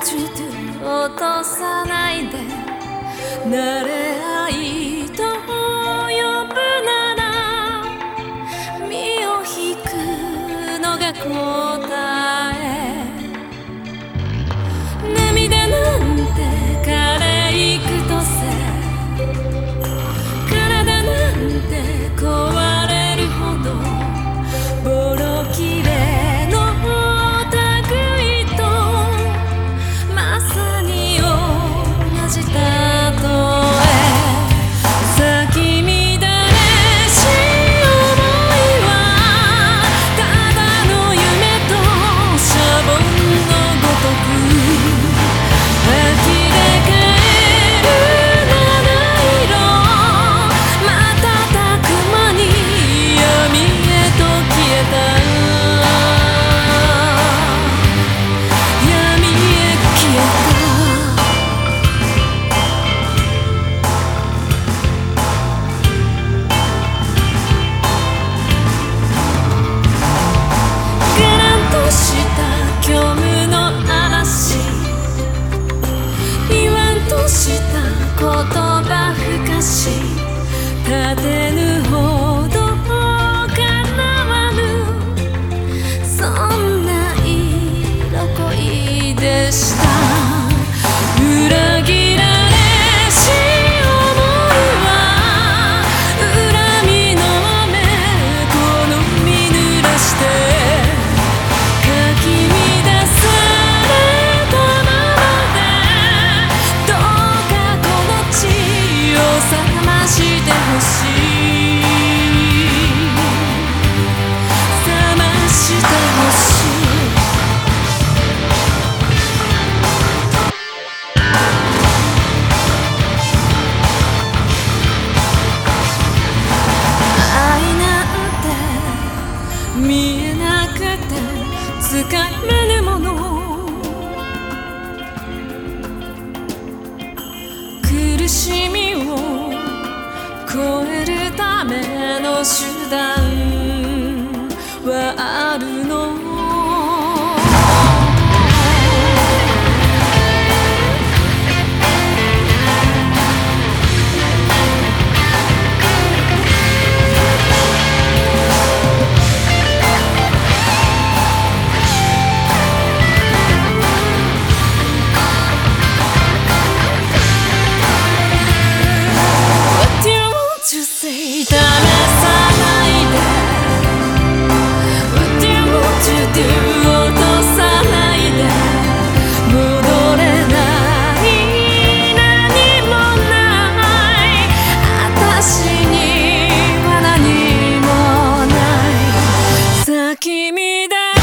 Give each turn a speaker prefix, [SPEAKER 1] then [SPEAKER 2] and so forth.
[SPEAKER 1] 落とさないで慣れ合いと呼ぶなら身を引くのが答え涙なんて枯れいくとせ体なんて壊れるほどボロきれの類とまさに同じ例え咲き乱れし想いはただの夢とシャボンのごとく呆れ返る七色瞬く間に闇へと消えた闇へ消えたがらんとした虚無の嵐言わんとした言葉ふかし立てぬほど叶わぬそんな色恋でした裏切られし想いは恨みの雨好み濡らしてかき乱されたままでどうかこの血を覚ましてほしい覚ましてほしい愛なんて見えなくてつかめぬもの苦しみを超えるための手段はあるの試さないで What do you want to do 落とさないで戻れない何もない私には何もない咲き乱れ